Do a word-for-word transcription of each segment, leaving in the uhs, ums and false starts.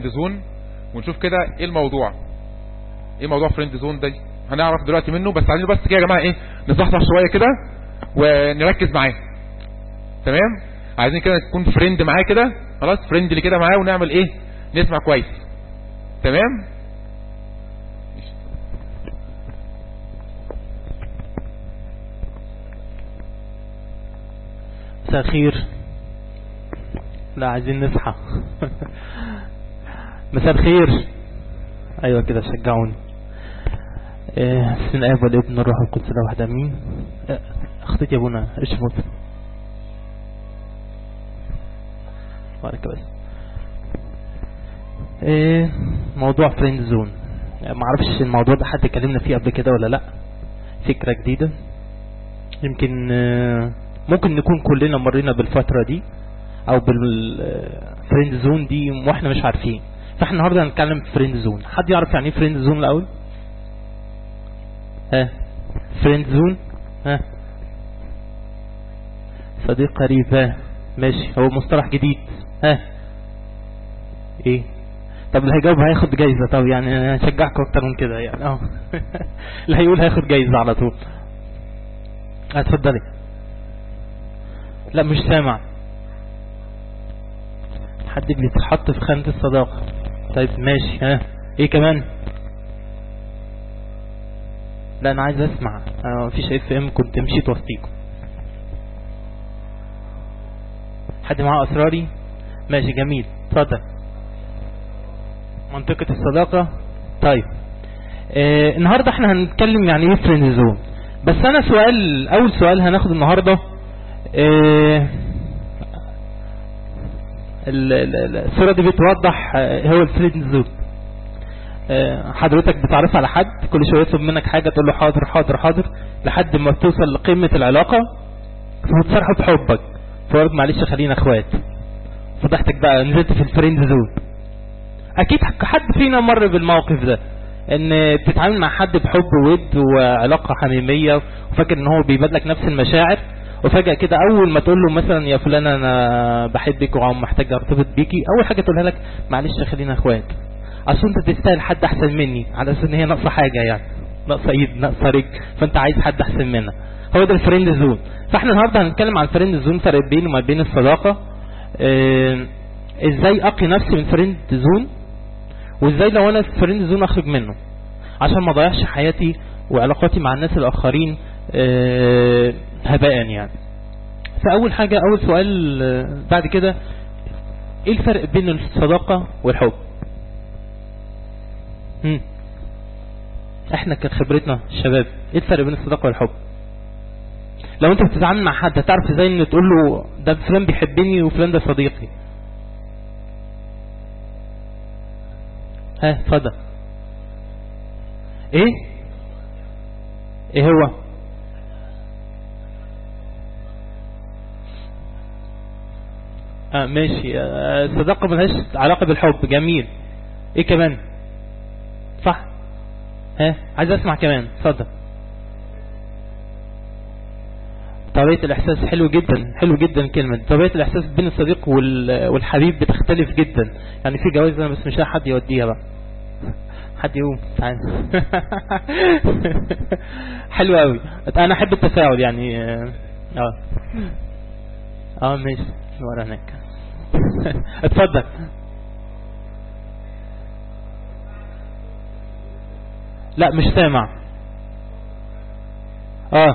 فريند زون ونشوف كده ايه الموضوع، ايه موضوع فريند زون ده، هنعرف دلوقتي منه. بس عايزين بس كده يا جماعه ايه نصحصح شويه كده ونركز معاه. تمام، عايزين كده تكون فريند معاه كده، خلاص فريندلي كده معاه، ونعمل ايه نسمع كويس. تمام. مساء الخير. لا عايزين نصحى. مساء الخير. ايوه كده شجعوني. بسم الله والابن الروح القدس لا واحد امين. اختي يا ابونا ايش فوت بارك بس. ايه موضوع فريند زون، ما اعرفش الموضوع ده حد اتكلمنا فيه قبل كده ولا لا، فكره جديده يمكن ممكن نكون كلنا مرينا بالفتره دي او بالفريند زون دي واحنا مش عارفين. فاحنا النهارده هنتكلم في فريند زون. حد يعرف يعني ايه فريند زون الاول؟ ها فريند زون، ها صديق قريب، ها ماشي، هو مصطلح جديد. ها ايه؟ طب اللي هيجاوب هياخد جايزه. طب يعني هشجعك اكتر من كده يعني. اه اللي هيقول هياخد جايزه على طول. اتفضلي. لا مش سامع. حد بيتحط في خانة الصداقة. طيب ماشي. ها ايه كمان؟ لا انا عايز اسمع. انا مفيش اف ام كنت مشيت وسطيكم. حد معاه اسراري؟ ماشي جميل اتفضل. منطقة الصداقة. طيب آه النهاردة احنا هنتكلم يعني ايه فريند زون. بس انا سؤال، اول سؤال هناخد النهاردة آه الصورة دي بتوضح هو الفريند زون. حضرتك بتعرف على حد، كل شوية يطلب منك حاجة تقول له حاضر حاضر حاضر لحد ما توصل لقمة العلاقة فتصرحوا بحبك، فقلت معلش خلينا اخوات، فضحتك بقى نزلت في الفريند زون. اكيد حد فينا مر بالموقف ده، ان بتتعامل مع حد بحب وود وعلاقة حميمية وفاكر ان هو بيبادلك نفس المشاعر، وفجأة كده اول ما تقول له مثلا يا فلان انا بحبك وعم محتاج ارتبط بيكي، اول حاجة تقولها لك معلش خلينا اخوات، اصل انت تستاهل حد احسن مني، على اساس ان هي ناقصه حاجه يعني، ناقصه ايد ناقصه رجل، فانت عايز حد احسن منها. هو ده الفريند زون. فاحنا النهارده هنتكلم عن الفريند زون، فرق بينه وما بين الصداقه، اه ازاي اقي نفسي من فريند زون، وازاي لو انا في فريند زون اخرج منه عشان ما اضيعش حياتي وعلاقاتي مع الناس الاخرين اه هباء يعني. فاول حاجه، اول سؤال اه بعد كده، ايه الفرق بين الصداقه والحب؟ هم. احنا كان خبرتنا الشباب ايه الفرق بين الصداقه والحب؟ لو انت بتتعامل مع حد تعرف ازاي ان تقول له ده فلان بيحبني وفلان ده صديقي؟ ها اتفضل. ايه ايه هو؟ اه ماشي. اه الصداقه ملهاش علاقه بالحب. جميل. ايه كمان؟ صح. ها عايز اسمع كمان. اتفضل. طبيعة الاحساس. حلو جدا حلو جدا كلمة طبيعة الاحساس بين الصديق والحبيب بتختلف جدا يعني. في جواز انا بس مش لاقي حد يوديها بقى. حد يقوم تعال. حلو قوي. انا احب التفاعل يعني. اه اه ماشي ورا هناك. اتفضل. لا مش سامع. اه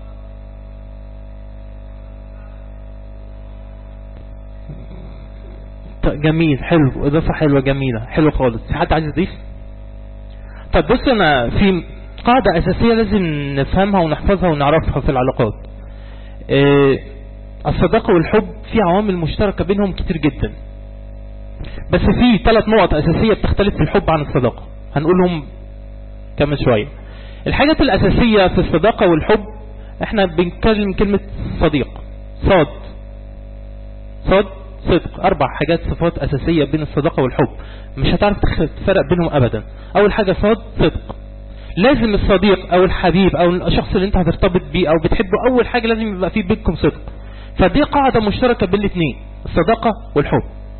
جميل حلو، اضافه حلوه جميله حلو خالص. في حد عايز يضيف؟ طب بص، انا في قاعده اساسيه لازم نفهمها ونحفظها ونعرفها في العلاقات. إيه الصداقه والحب في عوامل مشتركه بينهم كتير جدا، بس في ثلاث نقط اساسيه بتختلف في الحب عن الصداقه هنقولهم كمان شويه. الحاجات الاساسيه في الصداقه والحب، احنا بنتكلم كلمه صديق، صاد صاد صدق، اربع حاجات صفات اساسيه بين الصداقه والحب، مش هتعرف تفرق بينهم ابدا. اول حاجه صاد صدق. لازم الصديق او الحبيب او الشخص اللي انت هترتبط بيه او بتحبه، اول حاجه لازم يبقى فيه بينكم صدق. فدي قاعده مشتركه بين الاثنين، الصداقه والحب.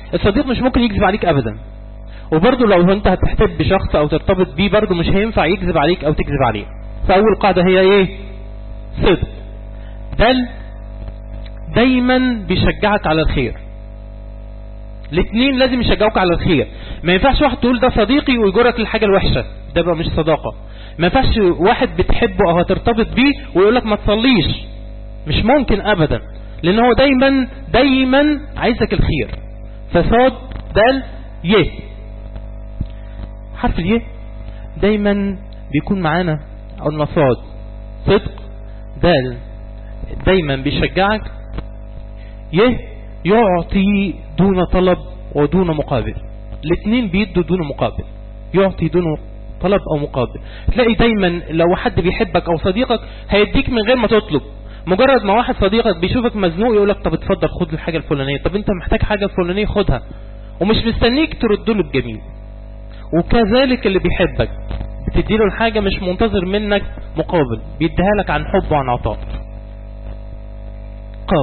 الصديق مش ممكن يكذب عليك ابدا. وبرضه لو انت هتحتب بشخص او ترتبط بيه برضه مش هينفع يكذب عليك او تكذب عليه. فاول قاعدة هي ايه؟ صدق. دل دايما بيشجعك على الخير. الاثنين لازم يشجعوك على الخير. ما ينفعش واحد تقول ده صديقي ويجرك للحاجة الوحشة، ده بقى مش صداقة. ما ينفعش واحد بتحبه او هترتبط بيه ويقولك ما تصليش، مش ممكن ابدا، لان هو دايما دايما عايزك الخير. فصاد دال يه. حرف اليه دايما بيكون معانا، او النصاد صدق دال دايما بيشجعك. يه يعطي دون طلب ودون مقابل. الاثنين بيدوا دون مقابل، يعطي دون طلب او مقابل. تلاقي دايما لو حد بيحبك او صديقك هيديك من غير ما تطلب. مجرد ما واحد صديقك بيشوفك مزنوق يقولك طب اتفضل خد الحاجة الفلانية، طب انت محتاج حاجة الفلانية خدها، ومش مستنيك ترد له بجميل. وكذلك اللي بيحبك بتديله الحاجة مش منتظر منك مقابل، بيديها لك عن حب وعن عطاء. قاف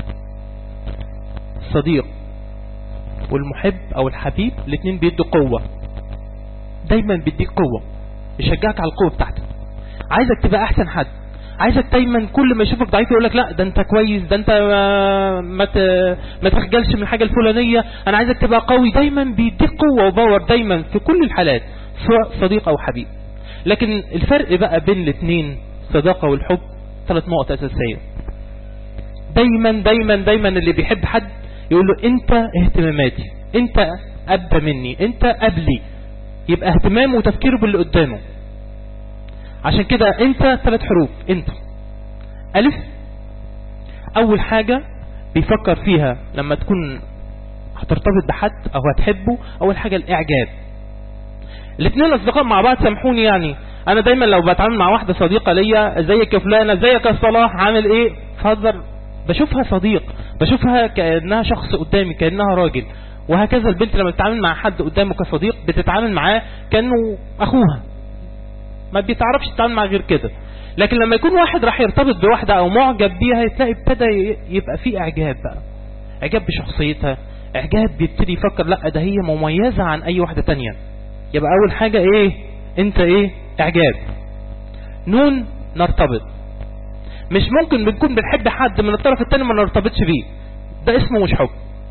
الصديق والمحب او الحبيب الاثنين بيدوا قوة، دايما بيديك قوة، يشجعك على القوة بتاعتك، عايزك تبقى احسن حد، عايزك دايما كل ما يشوفك ضعيف يقولك لا ده انت كويس، ده انت ما ما تخجلش من الحاجة الفلانية، انا عايزك تبقى قوي. دايما بيديك قوة وباور دايما في كل الحالات، سواء صديق او حبيب. لكن الفرق بقى بين الاثنين الصداقة والحب ثلاث نقط اساسية. دايما دايما دايما اللي بيحب حد يقول له انت اهتماماتي، انت ابدا مني، انت قبلي، يبقى اهتمامه وتفكيره باللي قدامه. عشان كده انت ثلاث حروف. انت الف اول حاجة بيفكر فيها لما تكون هترتبط بحد او هتحبه، اول حاجة الاعجاب. الاثنين اصدقاء مع بعض سامحوني، يعني انا دايما لو بتعامل مع واحدة صديقة ليا ازيك يا فلانة، ازيك يا صلاح، عامل ايه، فهزر، بشوفها صديق، بشوفها كأنها شخص قدامي، كأنها راجل. وهكذا البنت لما بتتعامل مع حد قدامه كصديق بتتعامل معاه كأنه اخوها، ما بيتعرفش تتعامل معاه غير كده. لكن لما يكون واحد راح يرتبط بواحدة او معجب بيها تلاقي ابتدى يبقى فيه اعجاب بقى، اعجاب بشخصيتها، اعجاب بيبتدي يفكر لا ده هي مميزة عن اي واحدة تانية. يبقى اول حاجة ايه؟ انت ايه؟ اعجاب. نون نرتبط. مش ممكن بنكون بنحب حد من الطرف الثاني ما نرتبطش بيه، ده اسمه مش حب.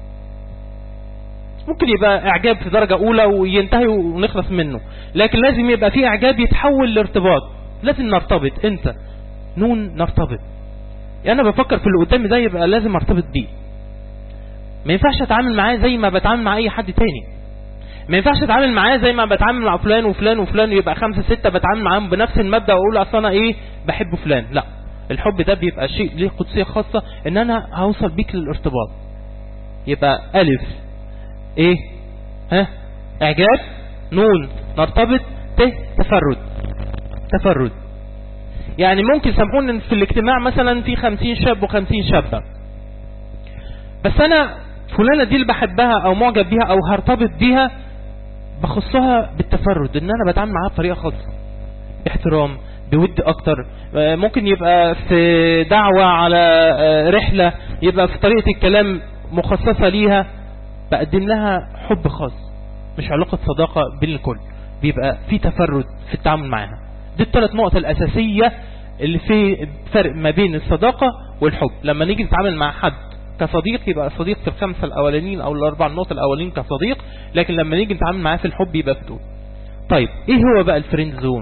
ممكن يبقى اعجاب في درجة اولى وينتهي ونخلص منه، لكن لازم يبقى فيه اعجاب يتحول لارتباط، لازم نرتبط. انت نون نرتبط، يعني انا بفكر في اللي قدامي ده يبقى لازم ارتبط بيه. ما ينفعش اتعامل معاه زي ما بتعامل مع اي حد تاني، ما ينفعش اتعامل معاه زي ما بتعامل مع فلان وفلان وفلان، يبقى خمسة ستة بتعامل معاهم بنفس المبدأ واقول اصل انا ايه بحب فلان. لا، الحب ده بيبقى شيء ليه قدسية خاصة، ان انا هوصل بيك للارتباط. يبقى الف ايه؟ ها اعجاب. نون نرتبط. ت تفرد. تفرد يعني ممكن سامحوني في الاجتماع مثلا في خمسين شاب وخمسين شابة، بس انا فلانة دي اللي بحبها او معجب بيها او هرتبط بيها بخصها بالتفرد، ان انا بتعامل معاها بطريقة خاصة، باحترام، بود اكتر. ممكن يبقى في دعوة على رحلة، يبقى في طريقة الكلام مخصصة ليها، بقدم لها حب خاص، مش علاقة صداقة بين الكل، بيبقى في تفرد في التعامل معها. دي الثلاث نقط الأساسية اللي في فرق ما بين الصداقة والحب. لما نيجي نتعامل مع حد كصديق يبقى صديق في الخمسة الأولانيين أو الأربع نقط الأولين كصديق، لكن لما نيجي نتعامل معاه في الحب يبقى في دول. طيب ايه هو بقى الفريند زون؟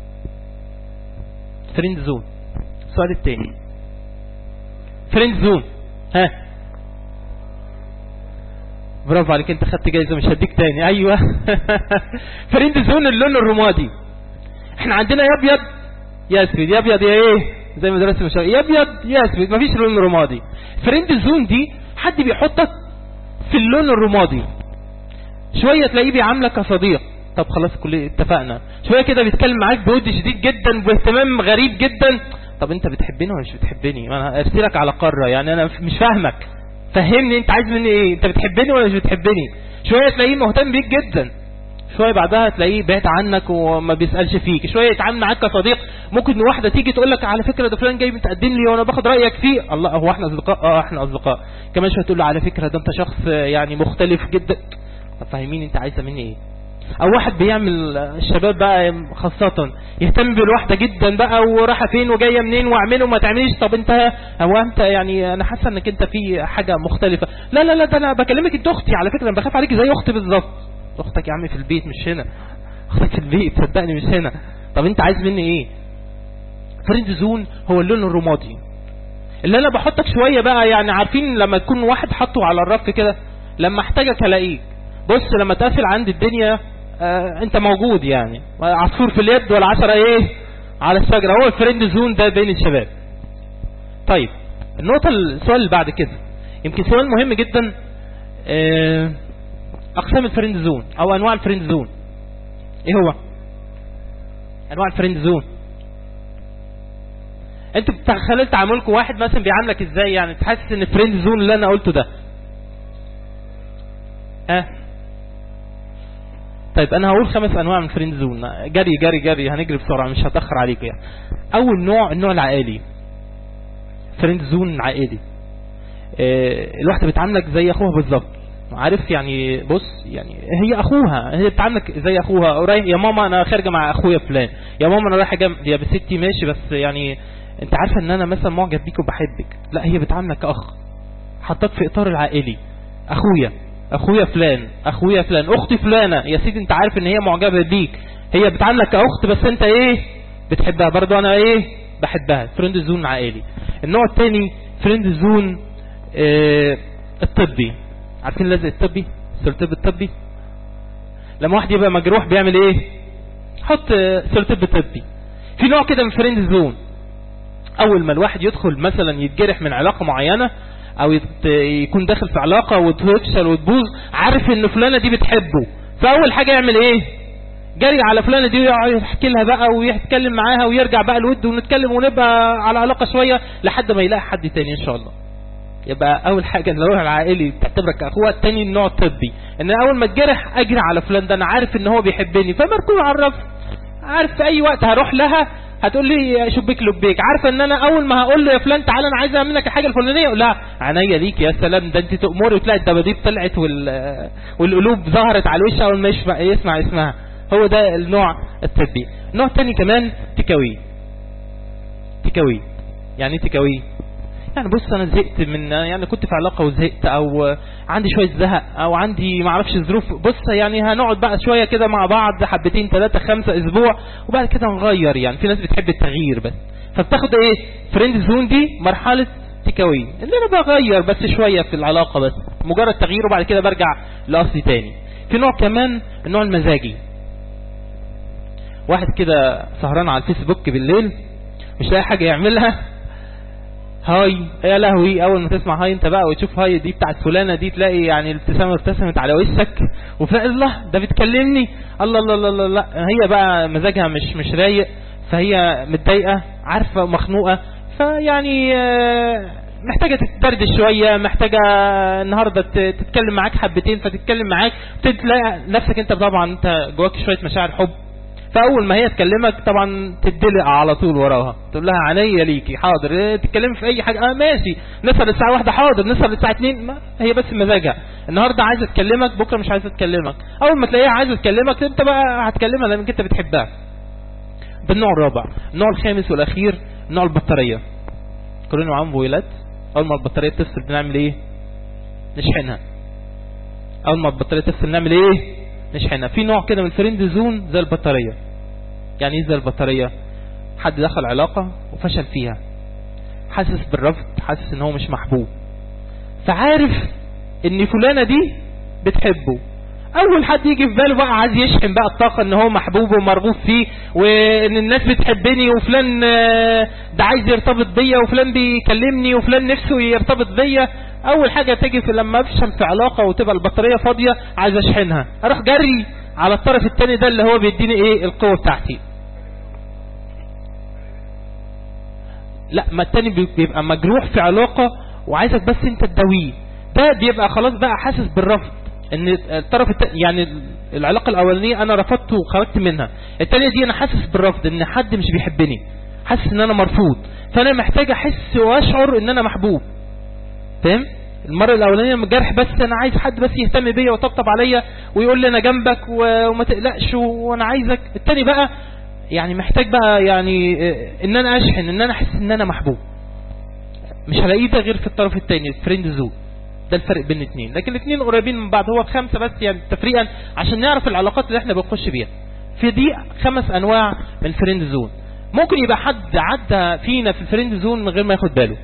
فريند زون السؤال الثاني. فريند زون ها برافو عليك، انت خدت جايزة مش هديك تاني. ايوه فريند زون اللون الرمادي. احنا عندنا يا ابيض يا اسود، يا ابيض يا ايه زي ما درست مش يا ابيض يا اسود، مفيش لون رمادي. فريند زون دي حد بيحطك في اللون الرمادي، شوية تلاقيه بيعاملك كصديق، طب خلاص كل اتفقنا، شوية كده بيتكلم معاك بود شديد جدا باهتمام غريب جدا، طب انت بتحبني ولا مش بتحبني؟ انا ارسلك على قارة، يعني انا مش فاهمك، فهمني انت عايز مني ايه، انت بتحبني ولا مش بتحبني؟ شوية تلاقيه مهتم بيك جدا، شويه بعدها تلاقيه بعد عنك وما بيسالش فيك، شويه يتعامل معاك كصديق. ممكن واحده تيجي تقول لك على فكره ده فلان جاي متقدم لي وانا باخد رايك فيه، الله هو احنا اصدقاء؟ اه احنا اصدقاء. كمان شويه تقول له على فكره ده انت شخص يعني مختلف جدا. طب فاهمين انت عايزه مني ايه؟ او واحد بيعمل الشباب بقى خاصه يهتم بالواحده جدا بقى ورايحه فين وجايه منين واعمله وما تعمليش. طب انت هو انت يعني انا حاسه انك انت في حاجه مختلفه. لا لا لا ده انا بكلمك انت اختي على فكره، انا بخاف عليكي زي اختي بالظبط. اختك يا عمي في البيت مش هنا، اختك في البيت صدقني مش هنا. طب انت عايز مني ايه؟ فريند زون هو اللون الرمادي اللي انا بحطك شويه بقى، يعني عارفين لما تكون واحد حطه على الرف كده لما احتاجك الاقيك. بص لما تقفل عند الدنيا آه انت موجود، يعني عصفور في اليد ولا عشرة ايه على الشجره. هو الفريند زون ده بين الشباب. طيب النقطه السؤال اللي بعد كده يمكن سؤال مهم جدا، آه اقسام الفريند زون او انواع الفريند زون. ايه هو انواع الفريند زون؟ انتوا بتخيلوا تعاملكم واحد مثلا بيعاملك ازاي، يعني تحسس ان الفريند زون اللي انا قلته ده اه طيب انا هقول خمس انواع من الفريند زون، جري جري جري هنجري بسرعه مش هتاخر عليكم يعني. اول نوع النوع العائلي، فريند زون عائلي. اه الواحده بتعاملك زي اخوها بالظبط، عارف يعني بص يعني هي اخوها، هي بتعاملك زي اخوها. قريب يا ماما انا خارجه مع اخويا فلان، يا ماما انا رايحه جنب يا بستي ماشي بس يعني انت عارفه ان انا مثلا معجب بيك وبحبك. لا هي بتعاملك كاخ، حطك في اطار العائلي. اخويا اخويا فلان اخويا فلان اختي فلانه يا سيدي انت عارف ان هي معجبه بيك، هي بتعاملك كاخت بس انت ايه بتحبها برضو انا ايه بحبها. فريند زون عائلي. النوع الثاني فريند زون اه الطبي. عارفين لازق الطبي، سلطب الطبي؟ لما واحد يبقى مجروح بيعمل ايه؟ حط سلطب طبي. في نوع كده من فريند زون، اول ما الواحد يدخل مثلا يتجرح من علاقه معينه او يكون داخل في علاقه وتفشل وتبوظ، عارف ان فلانه دي بتحبه، فاول حاجه يعمل ايه؟ جري على فلانه دي ويحكي لها بقى ويتكلم معاها ويرجع بقى الود ونتكلم ونبقى على علاقه شويه لحد ما يلاقي حد تاني ان شاء الله. يبقى اول حاجه النوع العائلي بتعتبرك كاخوها. الثاني النوع الطبي، ان اول ما اتجرح اجري على فلان ده انا عارف ان هو بيحبني، فمركون عرف عارف في اي وقت هروح لها هتقول لي شبيك لبيك، عارفه ان انا اول ما هقول له يا فلان تعالى انا عايز اعمل لك الحاجه الفلانيه اقول لها عينيا ليك يا سلام ده انت تأمري وتلاقي الدباديب طلعت وال... والقلوب ظهرت على الوش اول ما يسمع يسمع اسمها. هو ده النوع الطبي. النوع الثاني كمان تكاوي. تكاوي يعني ايه تكاوي؟ يعني بص انا زهقت من يعني كنت في علاقه وزهقت او عندي شويه زهق او عندي ما اعرفش ظروف، بص يعني هنقعد بقى شويه كده مع بعض حبتين ثلاثه خمسه اسبوع وبعد كده نغير. يعني في ناس بتحب التغيير بس، فبتاخد ايه فريند زون دي مرحله تكاوي اللي انا بغير بس شويه في العلاقه بس مجرد تغيير وبعد كده برجع لاصلي تاني. في نوع كمان النوع المزاجي، واحد كده سهران على الفيسبوك بالليل مش لاقي حاجه يعملها، هاي يا لهوي اول ما تسمع هاي انت بقى وتشوف هاي دي بتاعت فلانه دي تلاقي يعني الابتسامه ارتسمت على وشك وفي الله ده بتكلمني الله الله الله الله لا هي بقى مزاجها مش مش رايق، فهي متضايقه عارفه مخنوقه، فيعني محتاجه تتدردش شويه، محتاجه النهارده تتكلم معاك حبتين فتتكلم معاك تلاقي نفسك انت طبعا انت جواك شويه مشاعر حب، فاول ما هي تكلمك طبعا تدلق على طول وراها تقول لها عينيا ليكي حاضر تتكلم في اي حاجه اه ماشي نسهر الساعه واحدة حاضر نسهر الساعه اتنين ما هي بس مزاجها النهارده عايزه تكلمك بكره مش عايزه تكلمك، اول ما تلاقيها عايزه تكلمك انت بقى هتكلمها لانك انت بتحبها. ده النوع الرابع. النوع الخامس والاخير نوع البطاريه. كلنا معاهم موبايلات، اول ما البطاريه تفصل بنعمل ايه؟ نشحنها. اول ما البطاريه تفصل نعمل ايه؟ نشحنها. في نوع كده من الفريند زون زي البطاريه. يعني ايه زي البطاريه؟ حد دخل علاقه وفشل فيها، حاسس بالرفض، حاسس ان هو مش محبوب، فعارف ان فلانه دي بتحبه، اول حد يجي في باله بقى عايز يشحن بقى الطاقه ان هو محبوب ومرغوب فيه وان الناس بتحبني وفلان ده عايز يرتبط بيا وفلان بيكلمني وفلان نفسه يرتبط بيا. اول حاجه تيجي في لما افشل في علاقه وتبقى البطاريه فاضيه عايز اشحنها، اروح جري على الطرف الثاني ده اللي هو بيديني ايه؟ القوه بتاعتي. لا ما الثاني بيبقى مجروح في علاقه وعايزك بس انت تداويه، ده بيبقى خلاص بقى حاسس بالرفض ان الطرف التاني يعني العلاقة الاولانية انا رفضت وخرجت منها، التانية دي انا حاسس بالرفض ان حد مش بيحبني، حاسس ان انا مرفوض، فانا محتاج احس واشعر ان انا محبوب. فاهم؟ المرة الاولانية من الجرح بس انا عايز حد بس يهتم بيا ويطبطب عليا ويقول لي انا جنبك وما تقلقش وانا عايزك. التاني بقى يعني محتاج بقى يعني ان انا اشحن، ان انا احس ان انا محبوب. مش هلاقيه ده غير في الطرف الثاني، الفريند زون. ده الفرق بين الاثنين، لكن الاثنين قريبين من بعض، هو خمسة بس يعني تفريقا عشان نعرف العلاقات اللي احنا بنخش بيها. في دي خمس انواع من الفريند زون. ممكن يبقى حد عدى فينا في الفريند زون من غير ما ياخد باله.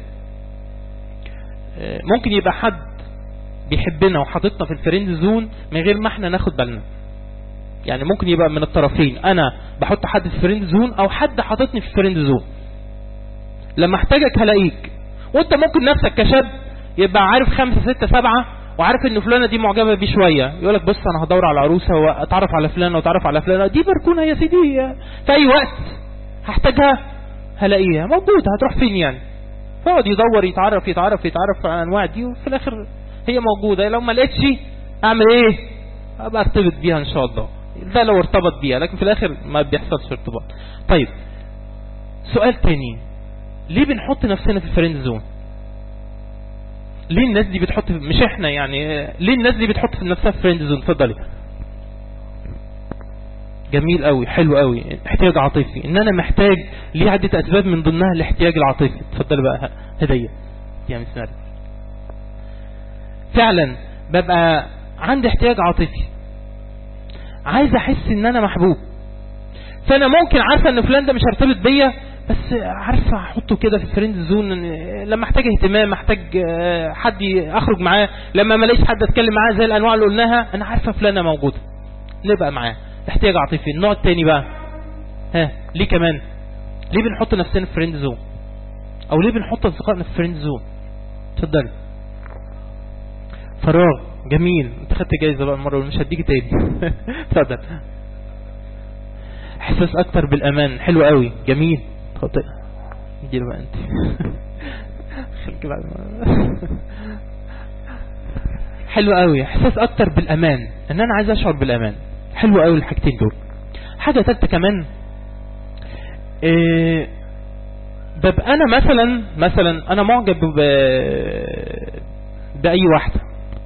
ممكن يبقى حد بيحبنا وحاططنا في الفريند زون من غير ما احنا ناخد بالنا. يعني ممكن يبقى من الطرفين، انا بحط حد في الفريند زون او حد حاططني في الفريند زون. لما احتاجك هلاقيك. وانت ممكن نفسك كشاب يبقى عارف خمسة ستة سبعة وعارف ان فلانة دي معجبة بيه شوية، يقولك بص انا هدور على عروسة واتعرف على فلانة واتعرف على فلانة، دي بركونة يا سيدي في اي وقت هحتاجها هلاقيها موجودة، هتروح فين يعني؟ فقعد يدور يتعرف يتعرف يتعرف على انواع دي وفي الاخر هي موجودة. لو ما لقيتش اعمل ايه؟ ابقى ارتبط بيها ان شاء الله. ده لو ارتبط بيها، لكن في الاخر ما بيحصلش ارتباط. طيب سؤال تاني، ليه بنحط نفسنا في الفريند زون؟ ليه الناس دي بتحط، مش احنا يعني، ليه الناس دي بتحط في نفسها في فريند زون؟ اتفضلي. جميل قوي، حلو قوي. احتياج عاطفي، ان انا محتاج، ليه عدة اسباب من ضمنها الاحتياج العاطفي. اتفضلي بقى هدية يا مسمار. فعلا ببقى عندي احتياج عاطفي، عايز احس ان انا محبوب، فانا ممكن عارفه ان فلان ده مش هيرتبط بيا، بس عارفه احطه كده في الفريند زون لما احتاج اهتمام، محتاج حد اخرج معاه، لما ما الاقيش حد اتكلم معاه زي الانواع اللي قلناها انا عارفه فلانه موجوده نبقى معاه. احتياج عاطفي. النوع الثاني بقى، ها ليه كمان ليه بنحط نفسنا في فريند زون، او ليه بنحط اصدقائنا في فريند زون؟ اتفضلي. فراغ. جميل، انت خدت جايزه بقى المره مش هديكي تاني. اتفضل. احساس اكتر بالامان. حلو قوي، جميل. خاطئ دي بقى انت. خليك بقى. حلو قوي، احساس اكتر بالامان، ان انا عايز اشعر بالامان. حلو قوي الحاجتين دول. حاجه ثالثه كمان، إيه ببقى انا مثلا مثلا انا معجب ب... باي واحده،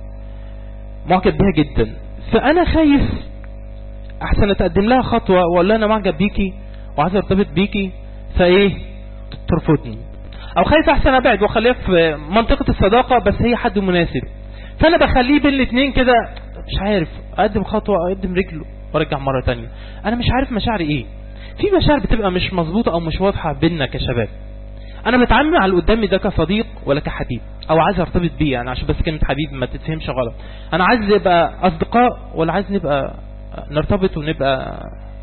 معجب بيها جدا، فانا خايف احسن اتقدم لها خطوه واقول لها انا معجب بيكي وعايز ارتبط بيكي فايه ترفضني، او خايف احسن ابعد واخليها في منطقه الصداقه بس هي حد مناسب، فانا بخليه بين الاثنين كده، مش عارف اقدم خطوه اقدم رجله وارجع مره تانية. انا مش عارف مشاعري ايه. في مشاعر بتبقى مش مظبوطه او مش واضحه بيننا كشباب. انا بتعامل مع اللي قدامي ده كصديق ولا كحبيب، او عايز ارتبط بيه يعني، عشان بس كلمه حبيب ما تتفهمش غلط. انا عايز نبقى اصدقاء ولا عايز نبقى نرتبط ونبقى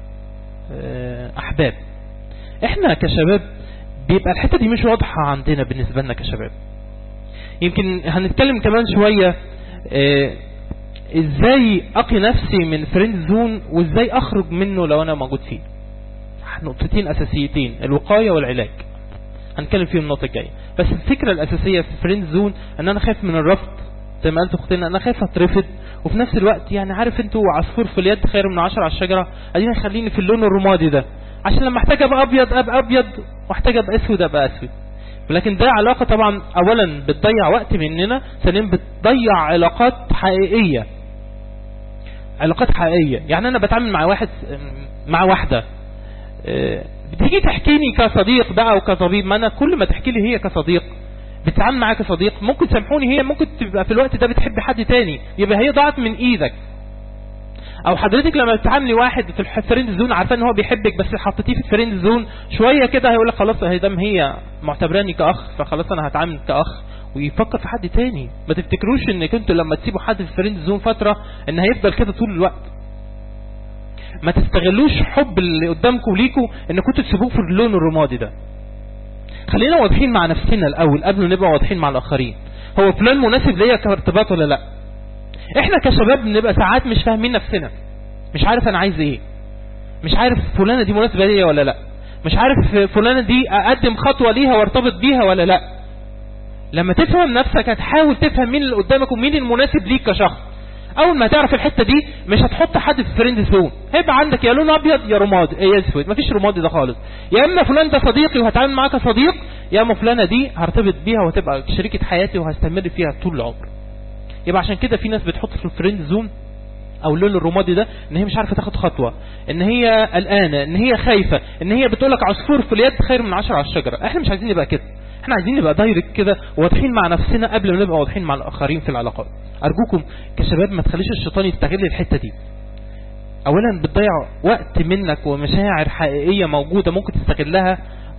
احباب؟ احنا كشباب بيبقى الحته دي مش واضحه عندنا بالنسبه لنا كشباب. يمكن هنتكلم كمان شويه اه ازاي اقي نفسي من فريند زون وازاي اخرج منه لو انا موجود فيه. نقطتين اساسيتين، الوقايه والعلاج، هنتكلم فيهم النقطه الجايه. بس الفكره الاساسيه في فريند زون ان انا خايف من الرفض، زي ما قلت اختنا انا خايف اترفض، وفي نفس الوقت يعني عارف انتوا عصفور في اليد خير من عشرة على الشجره، ادينا خليني في اللون الرمادي ده عشان لما احتاج ابقى ابيض ابقى ابيض واحتاج ابقى اسود ابقى اسود. ولكن ده علاقه طبعا اولا بتضيع وقت مننا، ثانيا بتضيع علاقات حقيقيه. علاقات حقيقيه يعني انا بتعامل مع واحد مع واحده بتيجي تحكيني كصديق بقى وكطبيب، ما انا كل ما تحكي لي هي كصديق بتتعامل معاك كصديق، ممكن سامحوني هي ممكن تبقى في الوقت ده بتحب حد تاني، يبقى هي ضاعت من ايدك. او حضرتك لما بتتعاملي واحد في الفريند زون عارفه ان هو بيحبك بس حطيتيه في الفريند زون شويه كده، هيقول لك خلاص هي دام هي معتبراني كاخ فخلاص انا هتعامل كاخ، ويفكر في حد تاني. ما تفتكروش ان كنتوا لما تسيبوا حد في الفريند زون فتره ان هيفضل كده طول الوقت. ما تستغلوش حب اللي قدامكم ليكم ان كنتوا تسيبوه في اللون الرمادي ده. خلينا واضحين مع نفسنا الاول قبل ما نبقى واضحين مع الاخرين. هو فلان مناسب ليا كارتباط ولا لا؟ احنا كشباب بنبقى ساعات مش فاهمين نفسنا، مش عارف انا عايز ايه، مش عارف فلانه دي مناسبه ليا ولا لا، مش عارف فلانه دي اقدم خطوه ليها وارتبط بيها ولا لا. لما تفهم نفسك هتحاول تفهم مين اللي قدامك ومين المناسب ليك كشخص. اول ما تعرف الحته دي مش هتحط حد في فريند زون، هيبقى عندك يا لون ابيض يا رمادي يا اسود، مفيش رمادي ده خالص. يا اما فلان ده صديقي وهتعامل معاه كصديق، يا اما فلانه دي هرتبط بيها وهتبقى شريكه حياتي وهستمر فيها طول العمر. يبقى عشان كده في ناس بتحط في الفريند زون او اللون الرمادي ده ان هي مش عارفه تاخد خطوه، ان هي قلقانه، ان هي خايفه، ان هي بتقول لك عصفور في اليد خير من عشرة على الشجره. احنا مش عايزين نبقى كده، احنا عايزين نبقى دايركت كده واضحين مع نفسنا قبل ما نبقى واضحين مع الاخرين في العلاقات. ارجوكم كشباب ما تخليش الشيطان يستغل الحته دي. اولا بتضيع وقت منك ومشاعر حقيقيه موجوده ممكن تستغلها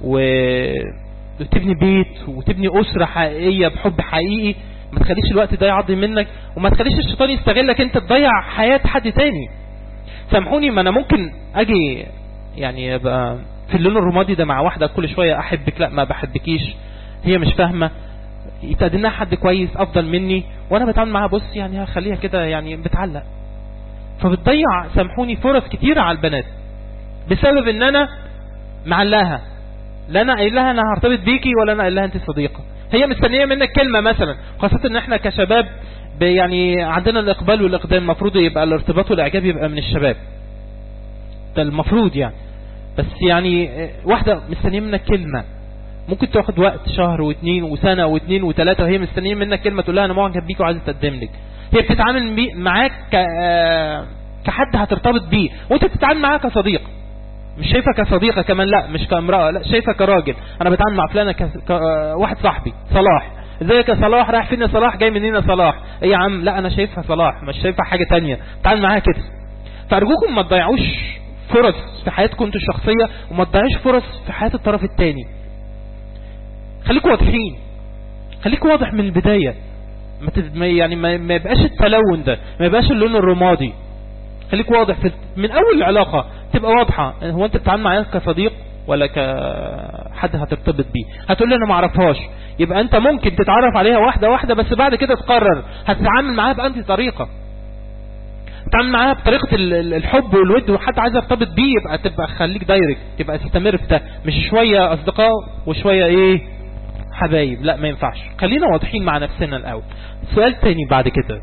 وتبني بيت وتبني اسره حقيقيه بحب حقيقي. ما تخليش الوقت ده يعضي منك، وما تخليش الشيطان يستغلك انت تضيع حياه حد تاني. سامحوني، ما انا ممكن اجي يعني ابقى في اللون الرمادي ده مع واحده كل شويه احبك، لا ما بحبكيش، هي مش فاهمه، يتقدم لها حد كويس افضل مني وانا بتعامل معاها بص يعني هخليها كده يعني بتعلق. فبتضيع سامحوني فرص كتيره على البنات بسبب ان انا معلقها، لا انا قايل لها انا هرتبط بيكي ولا انا قايل لها انت صديقه. هي مستنيه منك كلمه مثلا، خاصه ان احنا كشباب يعني عندنا الاقبال والاقدام، المفروض يبقى الارتباط والاعجاب يبقى من الشباب ده المفروض يعني. بس يعني واحده مستنيه منك كلمه ممكن تاخد وقت شهر واثنين وسنه واثنين وثلاثه، وهي مستنيه منك كلمه تقول لها انا معجب بيك وعايز اتقدم لك. هي بتتعامل معاك كحد هترتبط بيه، وانت بتتعامل معاها كصديق، مش شايفه كصديقه كمان، لا مش كامراه، لا شايفه كراجل. انا بتعامل مع فلانه كواحد صاحبي صلاح، ازيك يا صلاح، رايح فين يا صلاح، جاي منين يا صلاح، ايه يا عم، لا انا شايفها صلاح مش شايفها حاجه تانية، بتعامل معاها كده. فارجوكم ما تضيعوش فرص في حياتكم انتوا الشخصيه، وما تضيعوش فرص في حياه الطرف الثاني. خليكوا واضحين، خليكوا واضح من البدايه، ما تد... يعني ما... ما يبقاش التلون ده، ما يبقاش اللون الرمادي. خليك واضح في من اول العلاقه، تبقى واضحه هو انت بتتعامل معايا كصديق ولا كحد هترتبط بيه. هتقول لي انا ما اعرفهاش، يبقى انت ممكن تتعرف عليها واحده واحده، بس بعد كده تقرر هتتعامل معاها بأنهي طريقه. تتعامل معاها بطريقه الحب والود وحد عايز يرتبط بيه، يبقى تبقى خليك دايركت، تبقى تستمر في ده، مش شويه اصدقاء وشويه ايه حبايب، لا ما ينفعش. خلينا واضحين مع نفسنا الاول. سؤال تاني بعد كده،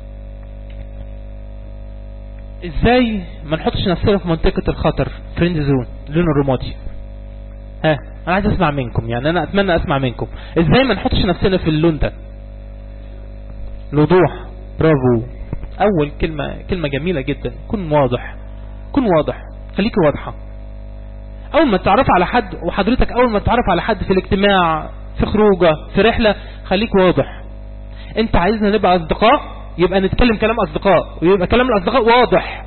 ازاي ما نحطش نفسنا في منطقة الخطر، فريند زون، لون الرمادي؟ ها انا عايز اسمع منكم، يعني انا اتمنى اسمع منكم ازاي ما نحطش نفسنا في اللون ده. الوضوح، برافو. اول كلمة كلمة جميلة جدا، كن واضح، كن واضح، خليكي واضحة. اول ما تتعرف على حد، وحضرتك اول ما تتعرف على حد في الاجتماع، في خروجه، في رحلة، خليك واضح. انت عايزنا نبقى اصدقاء، يبقى نتكلم كلام اصدقاء، ويبقى كلام الاصدقاء واضح.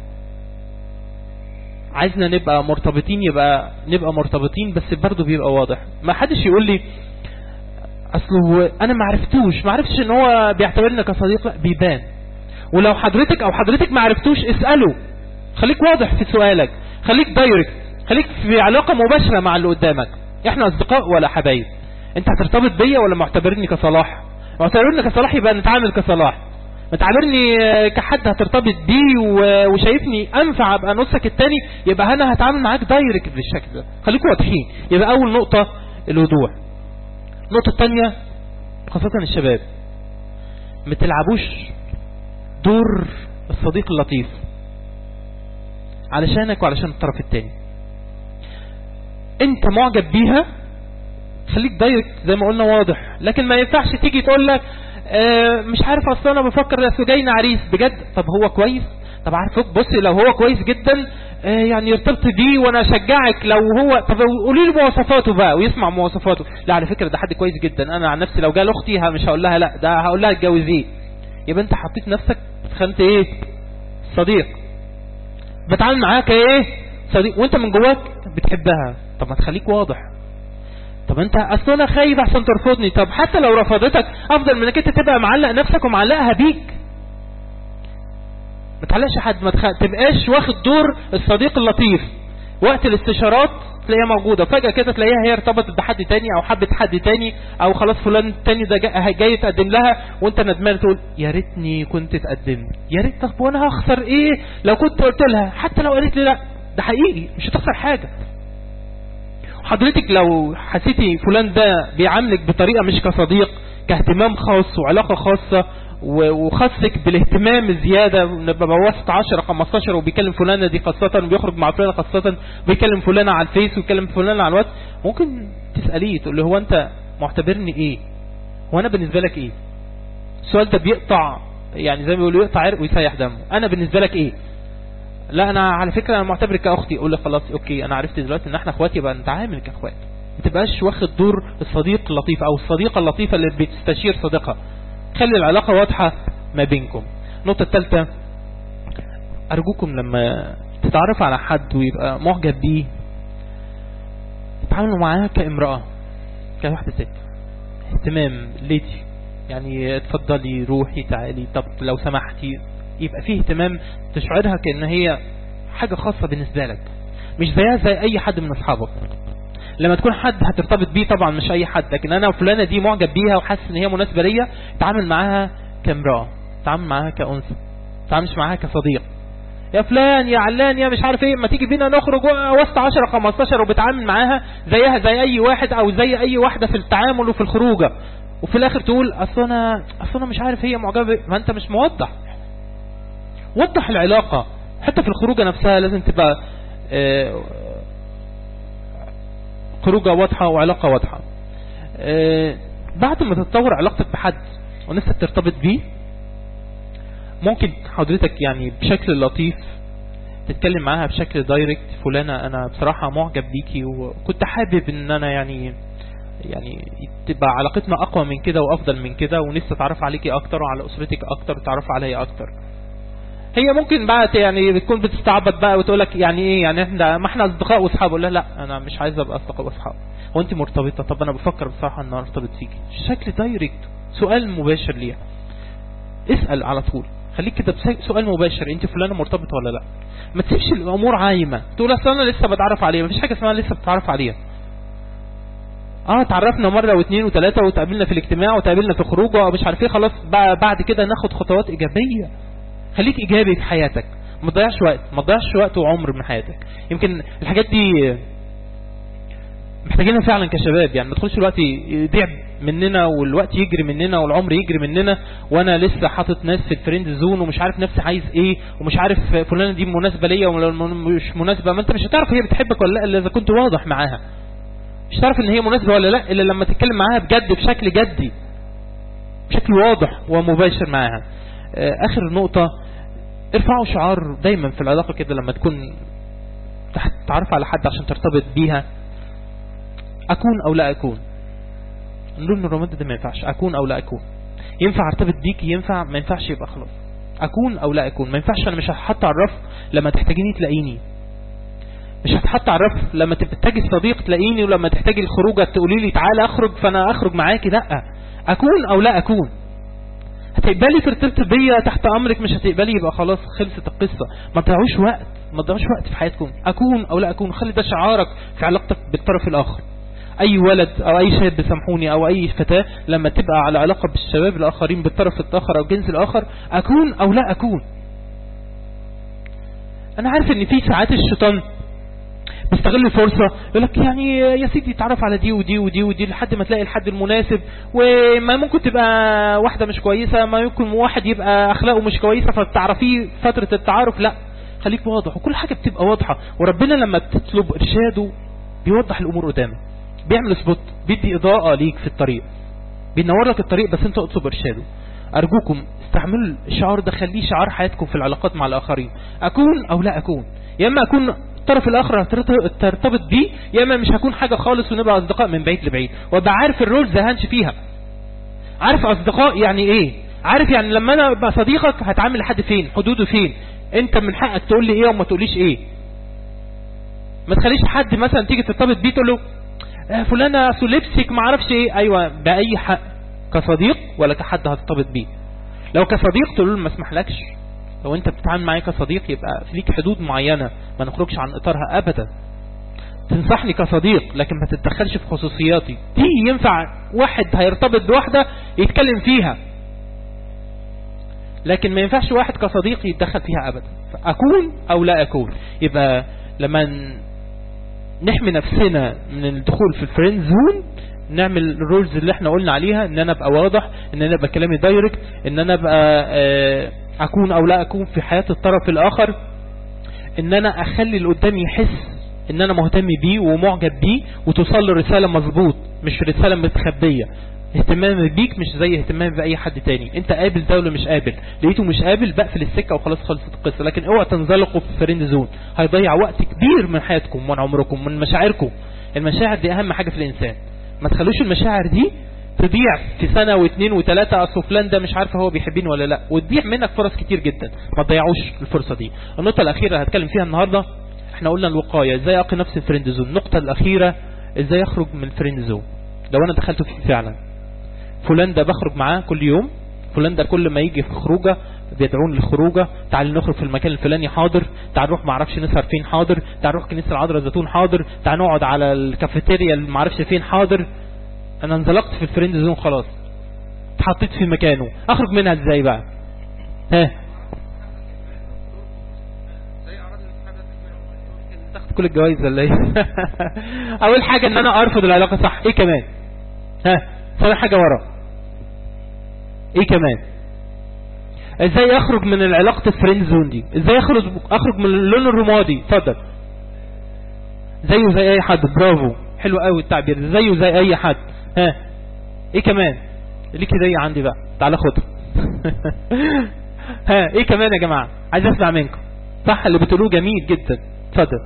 عايزنا نبقى مرتبطين، يبقى نبقى مرتبطين بس برضه بيبقى واضح. ما حدش يقول لي اصله انا ما عرفتوش، ما عرفتش ان هو بيعتبرنا كصديق، لا بيبان. ولو حضرتك او حضرتك ما عرفتوش اساله، خليك واضح في سؤالك، خليك دايركت، خليك في علاقه مباشره مع اللي قدامك. احنا اصدقاء ولا حبايب؟ انت هترتبط بيا ولا معتبرني كصلاح؟ معتبرني كصلاح يبقى نتعامل كصلاح، متعاملني كحد هترتبط بيه وشايفني انفع ابقى نصك التاني، يبقى انا هتعامل معاك دايركت بالشكل ده. خليكم واضحين. يبقى اول نقطة الوضوح. النقطة الثانية خاصة الشباب، ما تلعبوش دور الصديق اللطيف علشانك وعلشان الطرف الثاني. انت معجب بيها، خليك دايركت زي ما قلنا واضح، لكن ما ينفعش تيجي تقول لك اه مش عارف اصلا انا بفكر اصل جاينا عريس بجد. طب هو كويس؟ طب عارفك بص لو هو كويس جدا اه يعني ارتبط بيه وانا اشجعك. لو هو طب قولي له مواصفاته بقى ويسمع مواصفاته. لا على فكره ده حد كويس جدا، انا عن نفسي لو جه لاختي مش هقول لها لا، ده هقول لها اتجوزيه. يبقى انت حطيت نفسك في خانه ايه؟ صديق. بتعامل معاك ايه؟ صديق، وانت من جواك بتحبها. طب ما تخليك واضح. طب انت اصلا انا خايف عشان ترفضني. طب حتى لو رفضتك افضل من انك انت تبقى معلق نفسك ومعلقها بيك. ما تعلقش حد، ما تخ... تبقاش واخد دور الصديق اللطيف. وقت الاستشارات تلاقيها موجوده، فجاه كده تلاقيها هي ارتبطت بحد تاني او حبت حد تاني، او خلاص فلان التاني ده جاي, جاي تقدم لها وانت ندمان تقول يا ريتني كنت تقدمت، يا ريت. طب وانا هخسر ايه لو كنت قلت لها؟ حتى لو قالت لي لا، ده حقيقي مش هتخسر حاجه. حضرتك لو حسيتي فلان ده بيعاملك بطريقة مش كصديق، كاهتمام خاص وعلاقة خاصة وخصك بالاهتمام الزيادة، نبقى وسط عشرة خمستاشر وبيكلم فلانة دي خاصة وبيخرج مع فلانة خاصة وبيكلم فلانة على الفيس وبيكلم فلانة على الواتس، ممكن تسأليه تقول له هو انت معتبرني ايه؟ هو انا بالنسبة لك ايه؟ السؤال ده بيقطع، يعني زي ما بيقولوا يقطع عرق ويسيح دمه. انا بالنسبة لك ايه؟ لا انا على فكرة انا معتبرك كاختي. اقول لك خلاص اوكي انا عرفت دلوقتي ان احنا اخوات، يبقى نتعامل كاخوات، ما تبقاش واخد دور الصديق اللطيف او الصديقة اللطيفة اللي بتستشير صديقها. خلي العلاقة واضحة ما بينكم. النقطة الثالثة، ارجوكم لما تتعرف على حد ويبقى معجب بيه تعاملوا معاه كامرأة، كواحدة ست، اهتمام ليدي، يعني اتفضلي روحي تعالي طب لو سمحتي، يبقى فيه اهتمام تشعرها كأن هي حاجة خاصة بالنسبة لك، مش زيها زي اي حد من اصحابك. لما تكون حد هترتبط بيه طبعا مش اي حد، لكن انا وفلانة دي معجب بيها وحاسس ان هي مناسبة ليا، تعامل معاها كامرأة، تعامل معاها كأنثى، تعاملش معاها كصديق. يا فلان يا علان يا مش عارف ايه، ما تيجي بينا نخرج وسط عشرة خمستاشر وبتعامل معاها زيها زي اي واحد او زي اي واحدة في التعامل وفي الخروجة، وفي الاخر تقول اصل انا اصل انا مش عارف هي معجبة. ما انت مش موضح. وضح العلاقة حتى في الخروجة نفسها، لازم تبقى اه خروجة واضحة وعلاقة واضحة. اه بعد ما تتطور علاقتك بحد ونفسك ترتبط بيه، ممكن حضرتك يعني بشكل لطيف تتكلم معاها بشكل دايركت، فلانة انا بصراحة معجب بيكي وكنت حابب ان انا يعني يعني تبقى علاقتنا اقوى من كده وافضل من كده، ونفسي اتعرف عليكي اكتر وعلى اسرتك اكتر وتعرف عليا اكتر. هي ممكن بقى يعني بتكون بتستعبط بقى وتقول لك يعني ايه يعني احنا ما احنا اصدقاء واصحاب. ولا لا انا مش عايز ابقى اصدقاء واصحاب. هو انت مرتبطة؟ طب انا بفكر بصراحة ان انا ارتبط فيكي. شكل دايركت، سؤال مباشر ليها، اسأل على طول، خليك كده سؤال مباشر، انت فلانة مرتبطة ولا لا؟ ما تسيبش الامور عايمة تقول اصل انا لسه بتعرف عليها. مفيش حاجة اسمها لسه بتعرف عليها. اه تعرفنا مرة واثنين وثلاثة وتقابلنا في الاجتماع وتقابلنا في خروجه ومش عارف ايه، خلاص بقى بعد كده ناخد خطوات ايجابية. خليك ايجابي في حياتك، ما تضيعش وقت، ما تضيعش وقت وعمر من حياتك. يمكن الحاجات دي محتاجينها فعلا كشباب، يعني ما تدخلش الوقت يضيع مننا والوقت يجري مننا والعمر يجري مننا وانا لسه حاطط ناس في الفريند زون ومش عارف نفسي عايز ايه ومش عارف فلانه دي مناسبه ليا ولا مش مناسبه. ما انت مش هتعرف هي بتحبك ولا لا الا اذا كنت واضح معاها. مش هتعرف ان هي مناسبه ولا لا الا لما تتكلم معاها بجد بشكل جدي بشكل واضح ومباشر معاها. اخر نقطه، ارفعوا شعار دايما في العلاقه كده لما تكون تعرف على حد عشان ترتبط بيها، اكون او لا اكون. اللون الرومانسي ده ما ينفعش، اكون او لا اكون. ينفع ارتبط بيكي ينفع، ما ينفعش يبقى خلاص اكون او لا اكون. ما ينفعش انا مش هتحط على الرف لما تحتاجيني تلاقيني، مش هتحط على الرف لما تحتاجي الصديق تلاقيني، ولما تحتاجي الخروجه تقولي لي تعالى اخرج فانا اخرج معاكي. لا، اكون او لا اكون. هتقبلي ترتبطي بيا تحت امرك، مش هتقبلي يبقى خلاص خلصت القصه. ما تضيعوش وقت، ما تضيعوش وقت في حياتكم. اكون او لا اكون، خلي ده شعارك في علاقتك بالطرف الاخر. اي ولد او اي شاب سامحوني او اي فتاة لما تبقى على علاقة بالشباب الاخرين بالطرف الاخر او الجنس الاخر، اكون او لا اكون. انا عارف ان في ساعات الشيطان بيستغل الفرصة يقول لك يعني يا سيدي تعرف على دي ودي ودي ودي لحد ما تلاقي الحد المناسب، وما ممكن تبقى واحدة مش كويسة، ما يمكن واحد يبقى اخلاقه مش كويسة فتعرفيه فترة التعارف. لا، خليك واضح، وكل حاجة بتبقى واضحة، وربنا لما بتطلب ارشاده بيوضح الامور قدامك، بيعمل سبوت، بيدي اضاءة ليك في الطريق، بينور لك الطريق، بس انت اطلب ارشاده. ارجوكم استعملوا الشعار ده، خليه شعار حياتكم في العلاقات مع الاخرين. اكون او لا اكون، يا اما اكون الطرف الاخر ترتبط بيه، يا اما مش هكون حاجة خالص ونبقى اصدقاء من بعيد لبعيد، وابقى عارف الرول زهانش فيها، عارف اصدقاء يعني ايه، عارف يعني لما انا ابقى صديقك هتعامل لحد فين، حدوده فين، انت من حقك تقول لي ايه وما تقوليش ايه. ما تخليش حد مثلا تيجي ترتبط بيه تقول له فلانة اصل لبسك ما اعرفش ايه. ايوه باي حق، كصديق ولا كحد هترتبط بيه. لو كصديق تقول له ما اسمحلكش، لو انت بتتعامل معايا كصديق يبقى ليك حدود معينة ما نخرجش عن اطارها ابدا. تنصحني كصديق لكن ما تتدخلش في خصوصياتي. دي ينفع واحد هيرتبط بواحدة يتكلم فيها، لكن ما ينفعش واحد كصديق يتدخل فيها ابدا. اكون او لا اكون. يبقى لما نحمي نفسنا من الدخول في الفريند زون نعمل الرولز اللي احنا قلنا عليها، ان انا ابقى واضح، ان انا ابقى كلامي دايركت، ان انا ابقى اه اكون او لا اكون في حياة الطرف الاخر، ان انا اخلي اللي قدامي يحس ان انا مهتم بيه ومعجب بيه، وتوصل له رسالة مظبوط مش رسالة متخبية. اهتمامي بيك مش زي اهتمامي باي حد تاني، انت قابل ده ولا مش قابل، لقيته مش قابل بقفل السكة وخلاص خلصت القصة. لكن اوعى تنزلقوا في فريند زون، هيضيع وقت كبير من حياتكم ومن عمركم ومن مشاعركم. المشاعر دي اهم حاجة في الانسان، ما تخلوش المشاعر دي تضيع في سنة واثنين وثلاثة. اصل فلان ده مش عارف هو بيحبني ولا لا، وتضيع منك فرص كتير جدا. ما تضيعوش الفرصة دي. النقطة الاخيرة اللي هتكلم فيها النهاردة، احنا قلنا الوقاية، ازاي اقي نفسي الفريند زون. النقطة الاخيرة ازاي اخرج من الفريند زون. لو انا دخلت فيه فعلا، فلان ده بخرج معاه كل يوم، فلان ده كل ما يجي في خروجه بيدعون للخروجه، تعال نخرج في المكان الفلاني حاضر، تعال نروح ما اعرفش نسهر فين حاضر، تعال نروح كنيسه العذراء الزيتون حاضر، تعال نقعد على الكافيتيريا اللي ما اعرفش فين حاضر. انا انزلقت في الفريند زون خلاص، اتحطيت في مكانه. اخرج منها ازاي بقى؟ ها تاخد كل الجوائز ولا ايه؟ اول حاجه ان انا ارفض العلاقه، صح. ايه كمان؟ ها ثاني حاجه ورا، ايه كمان؟ ازاي اخرج من العلاقه الفريند زون دي؟ ازاي اخرج اخرج من اللون الرمادي؟ اتفضل. زيه زي اي حد. برافو، حلو قوي التعبير، زيه زي اي حد. ها ايه كمان؟ ليك هديه عندي بقى، تعالى خدها. ها ايه كمان يا جماعه؟ عايز اسمع منكم. صح اللي بتقولوه جميل جدا، اتفضل.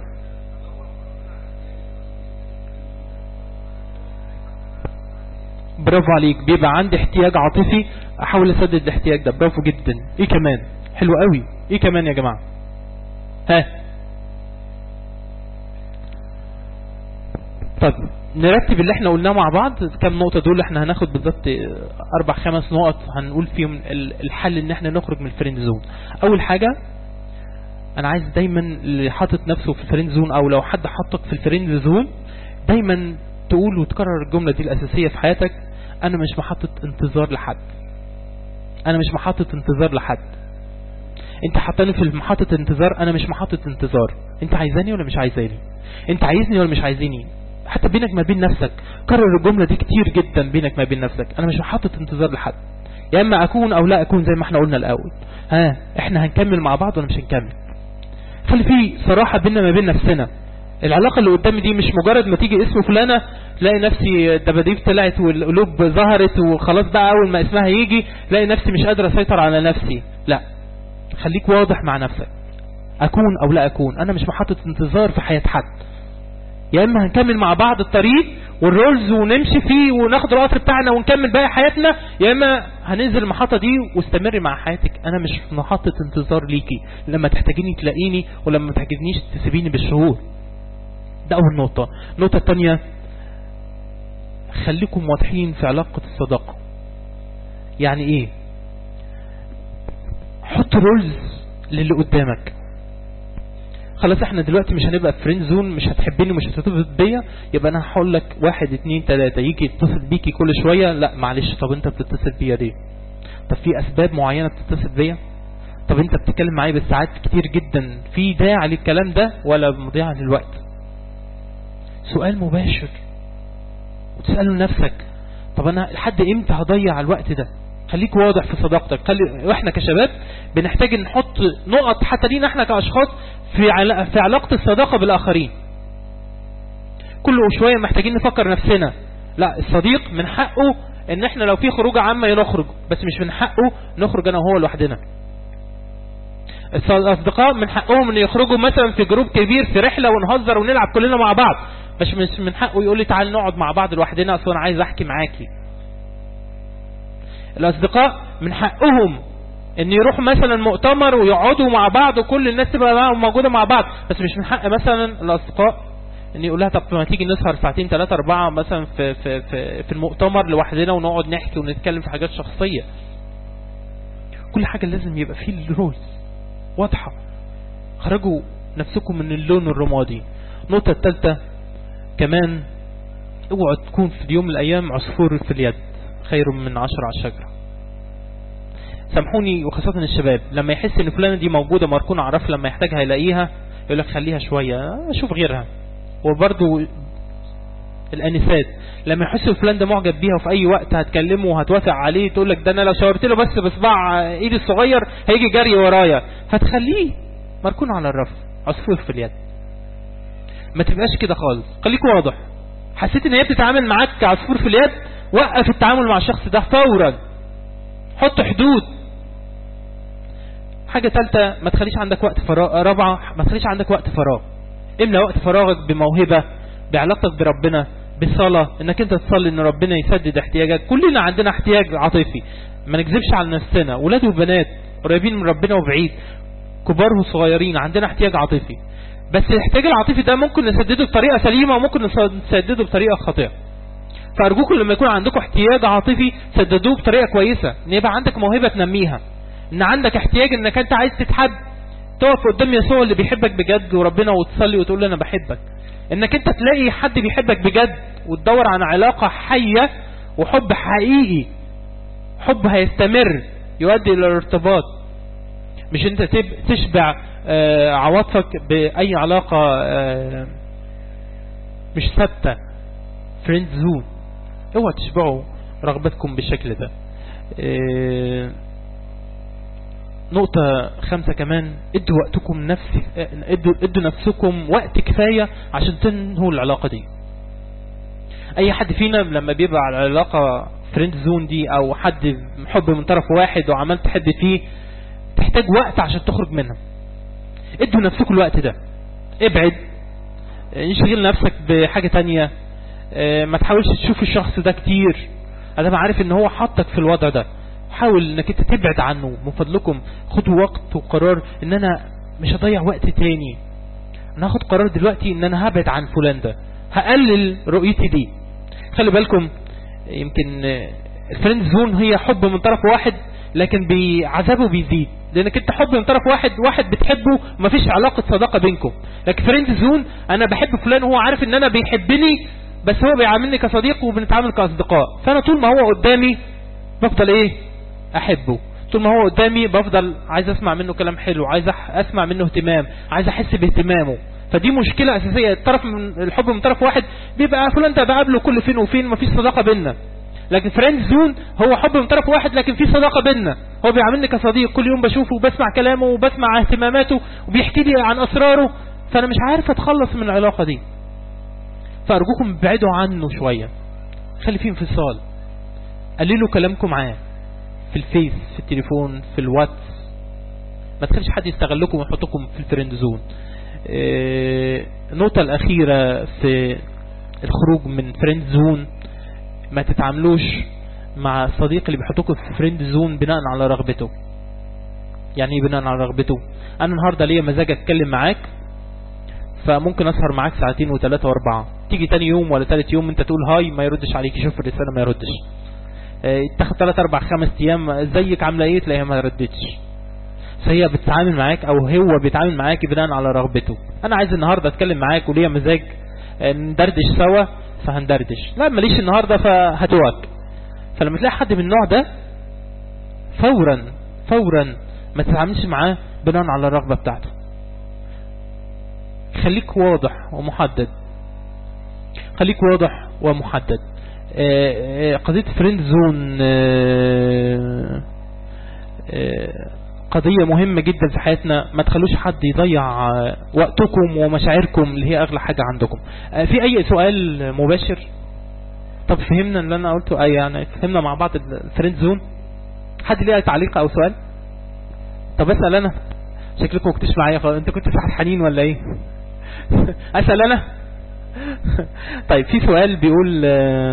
برافو عليك، بيبقى عندي احتياج عاطفي احاول اسدد الاحتياج ده. برافو جدا. ايه كمان؟ حلو قوي. ايه كمان يا جماعه؟ ها طب نرتب اللي احنا قلناه مع بعض. كم نقطه دول؟ احنا هناخد بالظبط اربع خمس نقط هنقول فيهم الحل ان احنا نخرج من الفريند زون. اول حاجه، انا عايز دايما اللي حاطط نفسه في الفريند زون، او لو حد حطك في الفريند زون، دايما تقول وتكرر الجمله دي الاساسيه في حياتك: انا مش محطط انتظار لحد. انا مش محطط انتظار لحد. انت حطاني في محطة انتظار، انا مش محطط انتظار. انت عايزاني ولا مش عايزاني؟ انت عايزني ولا مش عايزيني؟ حتى بينك ما بين نفسك كرر الجملة دي كتير جدا بينك ما بين نفسك. انا مش محطط انتظار لحد، يا اما اكون او لا اكون زي ما احنا قلنا الاول. ها احنا هنكمل مع بعض ولا مش هنكمل؟ خلي في صراحة بيننا ما بين نفسنا. العلاقة اللي قدامي دي مش مجرد ما تيجي اسم فلانة تلاقي نفسي الدباديب طلعت والقلوب ظهرت وخلاص بقى اول ما اسمها يجي تلاقي نفسي مش قادر اسيطر على نفسي. لا، خليك واضح مع نفسك. اكون او لا اكون، انا مش محطط انتظار في حياة حد. يا اما هنكمل مع بعض الطريق والرولز ونمشي فيه وناخد القطر بتاعنا ونكمل باقي حياتنا، يا اما هننزل المحطة دي واستمري مع حياتك. انا مش محطة انتظار ليكي، لما تحتاجيني تلاقيني ولما ما تحتاجنيش تسيبيني بالشهور. ده اول نقطة. النقطة الثانية، خليكم واضحين في علاقة الصداقة. يعني ايه؟ حط رولز للي قدامك. خلاص احنا دلوقتي مش هنبقى فريند زون، مش هتحبني ومش هترتبط بيا، يبقى انا هقول لك واحد اتنين تلاتة. يجي يتصل بيكي كل شوية، لا معلش، طب انت بتتصل بيا ليه؟ طب في اسباب معينة بتتصل بيا؟ طب انت بتتكلم معايا بالساعات كتير جدا، في داعي للكلام ده ولا مضيعة للوقت؟ سؤال مباشر وتسأله لنفسك، طب انا لحد امتى هضيع الوقت ده؟ خليك واضح في صداقتك. خلي واحنا كشباب بنحتاج نحط نقط حتى لينا احنا كاشخاص في علا... في علاقة الصداقة بالاخرين. كل شوية محتاجين نفكر نفسنا، لا الصديق من حقه ان احنا لو في خروجة عامة نخرج، بس مش من حقه نخرج انا وهو لوحدنا. الاصدقاء من حقهم ان يخرجوا مثلا في جروب كبير في رحلة ونهزر ونلعب كلنا مع بعض، بس مش من حقه يقول لي تعال نقعد مع بعض لوحدنا اصلا انا عايز احكي معاكي. الاصدقاء من حقهم ان يروحوا مثلا مؤتمر ويقعدوا مع بعض وكل الناس تبقى موجودة مع بعض، بس مش من حق مثلا الاصدقاء ان يقول لها طب ما تيجي نسهر ساعتين ثلاثة اربعة مثلا في, في, في, في المؤتمر لوحدنا ونقعد نحكي ونتكلم في حاجات شخصية. كل حاجة لازم يبقى فيه الرولز واضحة. خرجوا نفسكم من اللون الرمادي. النقطة الثالثة كمان، اوعوا تكون في اليوم من الايام عصفور في اليد خير من عشر على الشجرة. سامحوني وخاصة الشباب لما يحس ان فلانة دي موجودة مركونة عرف لما يحتاجها يلاقيها يقول لك خليها شوية اشوف غيرها. وبرضو الانسات لما يحسوا فلان ده معجب بيها وفي اي وقت هتكلمه وهتوافق عليه تقول لك ده انا لو شاورت له بس بصباع ايدي الصغير هيجي جري ورايا، فتخليه مركون على الرف عصفور في اليد. ما تبقاش كده خالص، خليك واضح. حسيت ان هي بتتعامل معاك كعصفور في اليد، وقف التعامل مع الشخص ده فورا، حط حدود. حاجة ثالثة، ما تخليش عندك وقت فراغ. رابعة، ما تخليش عندك وقت فراغ. املأ وقت فراغك بموهبة، بعلاقتك بربنا، بالصلاة، انك انت تصلي ان ربنا يسدد احتياجك. كلنا عندنا احتياج عاطفي، ما نكذبش على نفسنا، ولاد وبنات قريبين من ربنا وبعيد، كبار وصغيرين، عندنا احتياج عاطفي. بس الاحتياج العاطفي ده ممكن نسدده بطريقة سليمة وممكن نسدده بطريقة خاطئة. فأرجوكم لما يكون عندكم احتياج عاطفي سددوه بطريقة كويسة، ان يبقى عندك موهبة تنميها، ان عندك احتياج انك انت عايز تتحب، تقف قدام يسوع اللي بيحبك بجد وربنا وتصلي وتقول له انا بحبك. انك انت تلاقي حد بيحبك بجد وتدور عن علاقة حية وحب حقيقي، حب هيستمر يؤدي الى الارتباط، مش انت تشبع آه عواطفك باي علاقة آه مش ثابتة، فريند زون. اوعى تشبعوا رغبتكم بالشكل ده. آه نقطة خمسة كمان، ادوا وقتكم نفسي، ادوا, ادوا نفسكم وقت كفاية عشان تنهوا العلاقة دي. اي حد فينا لما بيبقى على العلاقة فريند زون دي او حد حب من طرف واحد وعملت تحب فيه، تحتاج وقت عشان تخرج منها. ادوا نفسكم الوقت ده، ابعد، انشغل نفسك بحاجة تانية، ما تحاولش تشوف الشخص ده كتير. انا عارف ان هو حطك في الوضع ده، حاول انك انت تبعد عنه. من فضلكم خدوا وقت وقرار ان انا مش هضيع وقت تاني، انا هاخد قرار دلوقتي ان انا هبعد عن فلان ده، هقلل رؤيتي دي. خلي بالكم يمكن الفريند زون هي حب من طرف واحد لكن بعذابه بيزيد، لانك انت حب من طرف واحد واحد بتحبه مفيش علاقة صداقة بينكم. لكن فريند زون انا بحب فلان وهو عارف ان انا بيحبني بس هو بيعاملني كصديق وبنتعامل كاصدقاء، فانا طول ما هو قدامي بفضل ايه احبه، طول ما هو قدامي بفضل عايز اسمع منه كلام حلو، عايز اسمع منه اهتمام، عايز احس باهتمامه. فدي مشكلة اساسية. الطرف من الحب من طرف واحد بيبقى فلان ده بقابله كل فين وفين مفيش صداقة بيننا. لكن فريند زون هو حب من طرف واحد لكن في صداقة بيننا، هو بيعاملني كصديق، كل يوم بشوفه وبسمع كلامه وبسمع اهتماماته وبيحكي لي عن اسراره، فانا مش عارف اتخلص من العلاقة دي. فارجوكم ابعدوا عنه شوية، خلي فيه انفصال، قللوا كلامكم معاه في الفيس، في التليفون، في الواتس. ما تخليش حد يستغلكم ويحطكم في الفريند زون. اه النقطة الأخيرة في الخروج من فريند زون، ما تتعاملوش مع الصديق اللي بيحطكم في فريند زون بناء على رغبته. يعني ايه بناء على رغبته؟ انا النهاردة ليا مزاج اتكلم معاك، فممكن اسهر معاك ساعتين وثلاثة واربعة، تيجي تاني يوم ولا ثالث يوم انت تقول هاي ما يردش عليك، يشوف الرسالة ما يردش، اه تاخد ثلاث اربع خمس ايام ازيك عامله ايه تلاقيها ما ردتش. فهي بتتعامل معاك او هو بيتعامل معاك بناء على رغبته. انا عايز النهارده اتكلم معاك وليا مزاج ندردش سوا فهندردش، لا ماليش النهارده فهتوك. فلما تلاقي حد من النوع ده فورا فورا ما تتعاملش معاه بناء على الرغبه بتاعته. خليك واضح ومحدد، خليك واضح ومحدد. قضية فريند زون قضية مهمة جدا في حياتنا، ما تخلوش حد يضيع وقتكم ومشاعركم اللي هي اغلى حاجة عندكم. في اي سؤال مباشر؟ طب فهمنا اللي انا قلته؟ اي يعني فهمنا مع بعض الفريند زون؟ حد ليه تعليق او سؤال؟ طب اسأل انا، شكلكم كنتش معايا خالص، انت كنت في حنين ولا ايه؟ اسأل انا. طيب في سؤال بيقول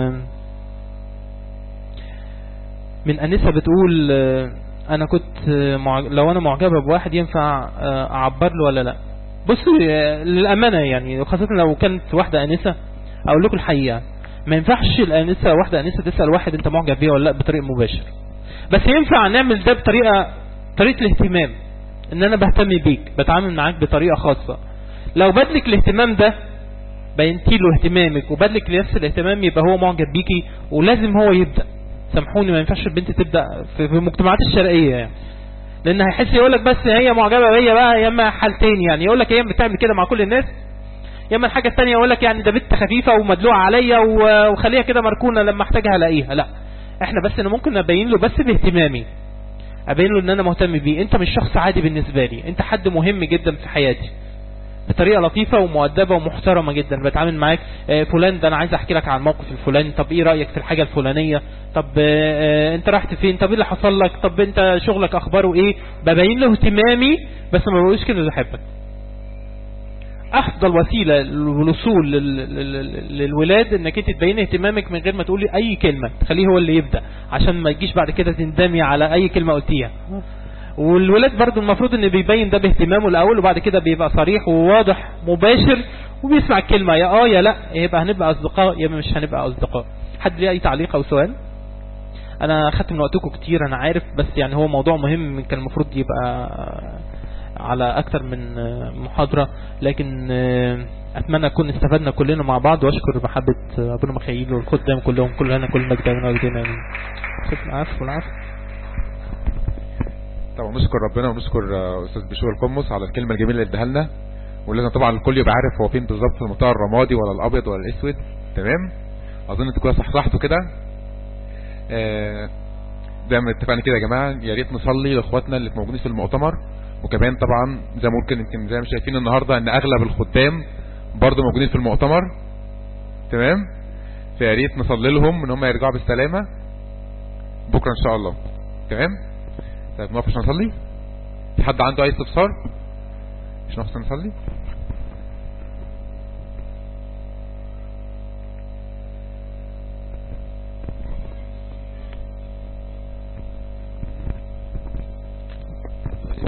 من أنسة بتقول انا كنت لو انا معجبة بواحد ينفع اعبر له ولا لا؟ بصوا للأمانة يعني خاصة لو كانت واحدة أنسة اقول لكم الحقيقة، ما ينفعش الأنسة واحدة أنسة تسأل واحد انت معجب بيه ولا لا بطريقة مباشر، بس ينفع نعمل ده بطريقة طريقة الاهتمام، ان انا بهتم بيك، بتعامل معاك بطريقة خاصة. لو بدلك الاهتمام ده بينتي له اهتمامك وبدلك نفس الاهتمام يبقى هو معجب بيكي ولازم هو يبدأ. سامحوني ما ينفعش البنت تبدأ في المجتمعات الشرقية يعني، لان هيحس يقولك بس هي معجبة بيا بقى، يا اما حالتين يعني، يقولك هي بتعمل كده مع كل الناس، يا اما الحاجه الثانيه يقول لك يعني ده بنت خفيفه ومدلوعه عليا وخليها كده مركونه لما احتاجها الاقيها. لا، احنا بس انا ممكن ابين له بس باهتمامي، ابين له ان انا مهتم بيه. انت مش شخص عادي بالنسبه لي، انت حد مهم جدا في حياتي، بطريقه لطيفه ومؤدبه ومحترمه جدا بتعامل معاك. آه فلان ده انا عايز احكي لك عن الموقف الفلاني، طب ايه رايك في الحاجه الفلانيه، طب آه انت رحت فين، طب ايه اللي حصل لك، طب انت شغلك اخباره ايه. ببين له اهتمامي بس ما بقولش كده بحبك. افضل وسيله للوصول للولاد انك انت تبين اهتمامك من غير ما تقولي اي كلمه، تخليه هو اللي يبدا عشان ما تجيش بعد كده تندمي على اي كلمه قلتيها. والولاد برضو المفروض ان بيبين ده باهتمامه الاول، وبعد كده بيبقى صريح وواضح مباشر وبيسمع الكلمه يا اه يا لا، يبقى هنبقى اصدقاء يا مش هنبقى اصدقاء. حد ليه اي تعليق او سؤال؟ انا خدت من وقتكم كتير انا عارف، بس يعني هو موضوع مهم كان المفروض يبقى على اكتر من محاضرة، لكن اتمنى نكون استفدنا كلنا مع بعض. واشكر محبة ابونا مخيل والخدام كلهم كلنا كل مجد ودينا. العفو العفو. طبعا نشكر ربنا ونشكر استاذ بشوي القمص على الكلمة الجميلة اللي اداها لنا، ولازم طبعا الكل يبقى عارف هو فين بالظبط، في المنطقة الرمادي ولا الابيض ولا الاسود. تمام، اظن انتوا كده صحصحتوا كده. آه زي ما اتفقنا كده يا جماعه، يا ريت نصلي لاخواتنا اللي موجودين في المؤتمر، وكمان طبعا زي ما ممكن يمكن زي ما شايفين النهارده ان اغلب الخدام برضه موجودين في المؤتمر. تمام، فيا ريت نصلي لهم ان هم يرجعوا بالسلامه بكره ان شاء الله. تمام، طيب نقف عشان نصلي. في حد عنده اي استفسار؟ مش نقف نصلي؟